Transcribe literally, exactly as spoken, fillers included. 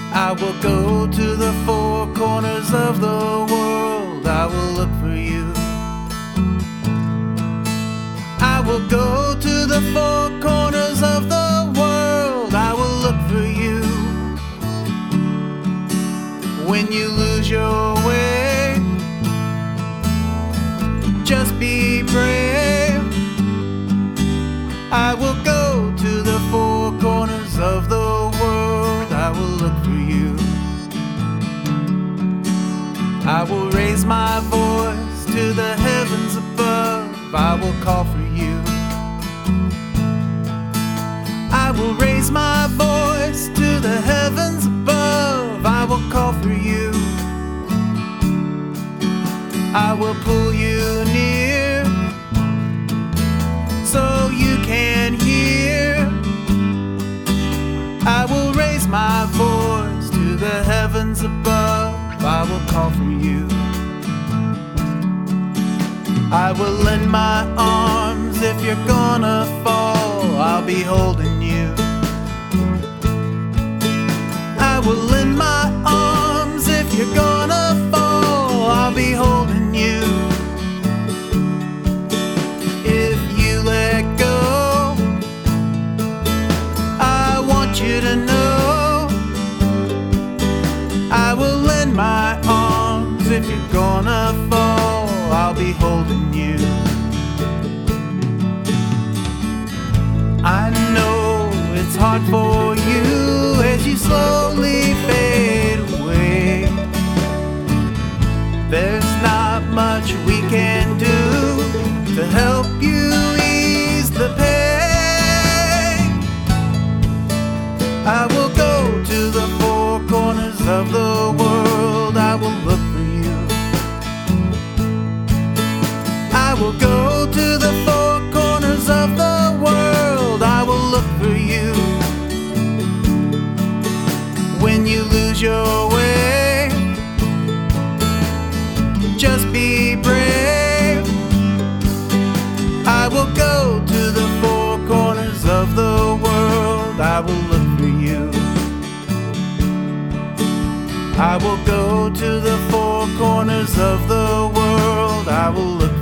I will go to the four corners of the world. I will look for you. I will go to the four corners of the world. I will look for you. When you lose your way, just be brave. I will go to the four corners of the world. I will look for you. I will raise my voice to the heavens above. I will call for you. I will raise my voice to the heavens above. I will call for you. I will pull you near so you can hear. I will raise my voice to the heavens above. I will call for you. I will lend my arms if you're gonna fall. I'll be holding you. I will lend my arms if you're gonna fall. I'll be holding you. If you let go, I want you to know I will lend my arms if you're gonna fall. I'll be holding you. I know it's hard for you as you slowly fade away. There's not much we can do to help you ease the pain. I will go to the four corners of the world. I will look for you. I will go to the four corners of the world. I will look for you. When you lose your way, just be brave. I will go to the four corners of the world. I will look for you. I will go to the four corners of the world. I will look